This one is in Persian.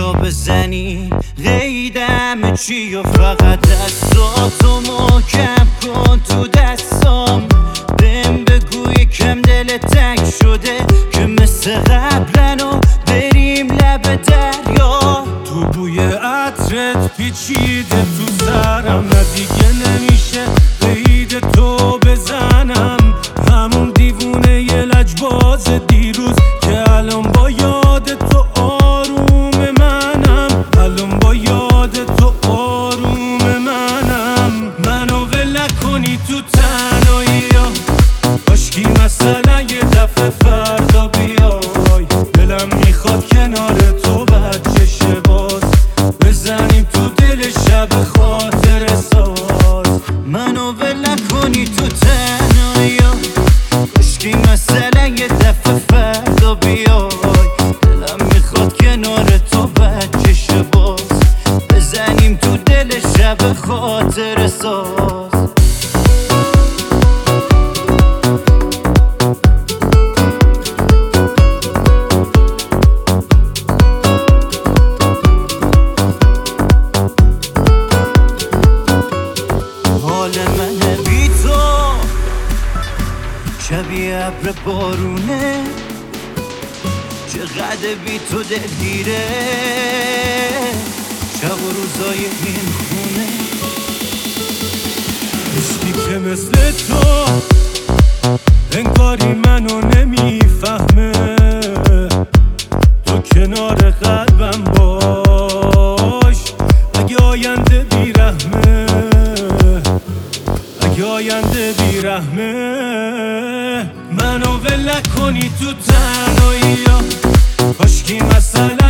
رو بزنی قیدم چی و فقط دستاتو محکم کن تو دستام بهم بگو یکم دل تنگ شده که مثل قبلنو بریم لب دریا تو بوی عطرت پیچیده تو سرم نه دیگه نمیشه قید تو بزنم همون دیوونه یه لجباز دیروز که الان با یاد تو آروم منم الان با یاد تو آروم منو ول نکنی تو تنهایی ها کاشکی مثلا یه دفعه فردا بیای دلم میخواد کنار تو بچشه باز بزنیم تو دل شب خاطر ساز منو ول نکنی تو تنهایی ها کاشکی مثلا یه دفعه فردا بیای دلم میخواد کنار تو بچشه باز بزنیم تو دل شب خاطر ساز حال من بی تو شبیه ابر بارونه چقدر بی تو دلگیره شب و روزای این خونه عشقی که مثل تو انگاری منو نمیفهمه تو کنار قلبم باش اگه آینده بیرحمه اگه آینده بیرحمه منو ول نکنی تو تنهایی ها کاشکی مثلا